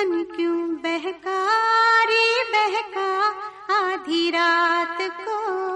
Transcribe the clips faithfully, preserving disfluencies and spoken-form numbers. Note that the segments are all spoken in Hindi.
मन क्यों बहका रे बहका आधी रात को।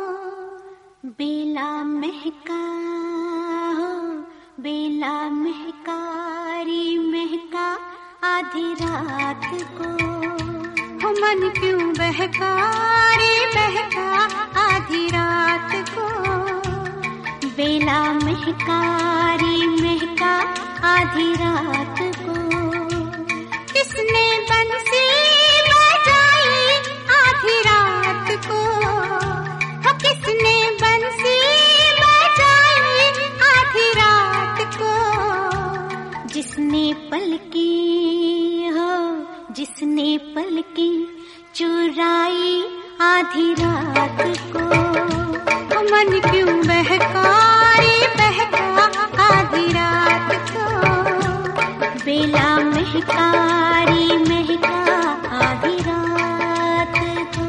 बेला महका हो बेला महका रे महका आधी रात को। हो मन क्यों बहका रे बहका आधी रात को। बेला महका रे महका आधी रात को। किसने बंसी बजाई आधी रात को। हो किसने बंसी बजाई आधी रात को। जिसने पलकी हो जिसने पलकी चुराई आधी रात को। हो मन क्यों बहका रे बहका आधी रात को। बेला महका रे महका आधी रात को।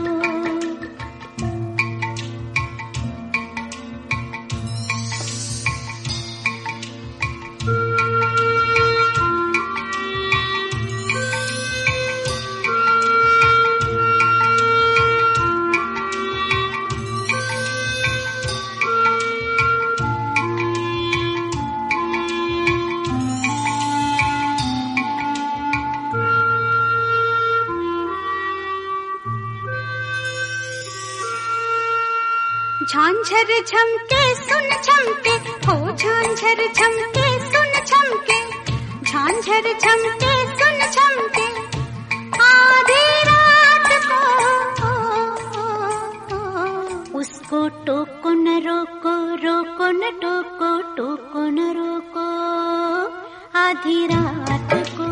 झांझर झमके सुन झमके हो झांझर झमके सुन झमके। झांझर झमके सुन झमके आधी रात को। उसको टोको न रोको रोको न टोको टोको न रोको आधी रात को।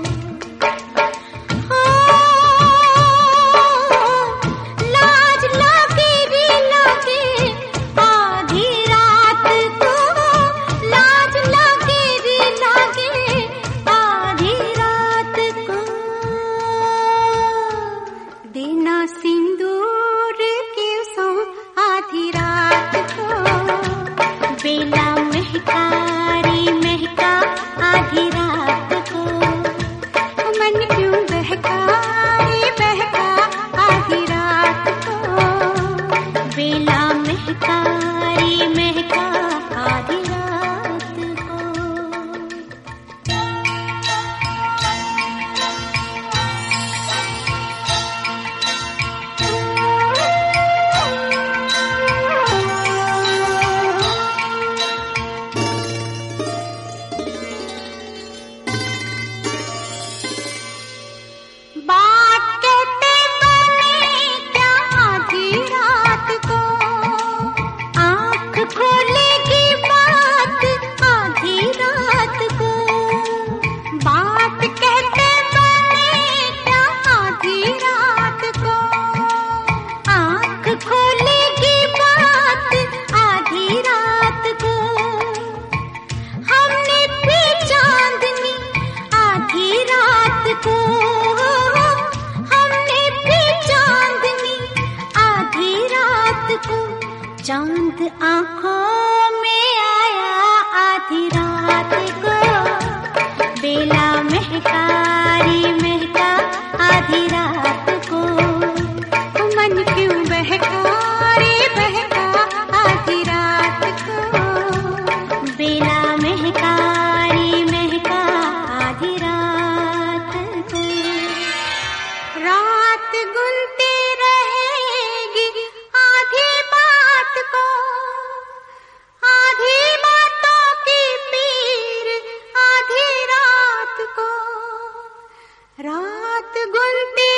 चांद आँखों में आया आधी रात को। बेला महका रे महका आधी रात को। मन क्यों बहका रे बहका आधी रात को। बेला महका रे महका आधी रात को। रात गुनती रहेगी आधी बात को। आधी बातों की पीर आधी रात को। रात गुनती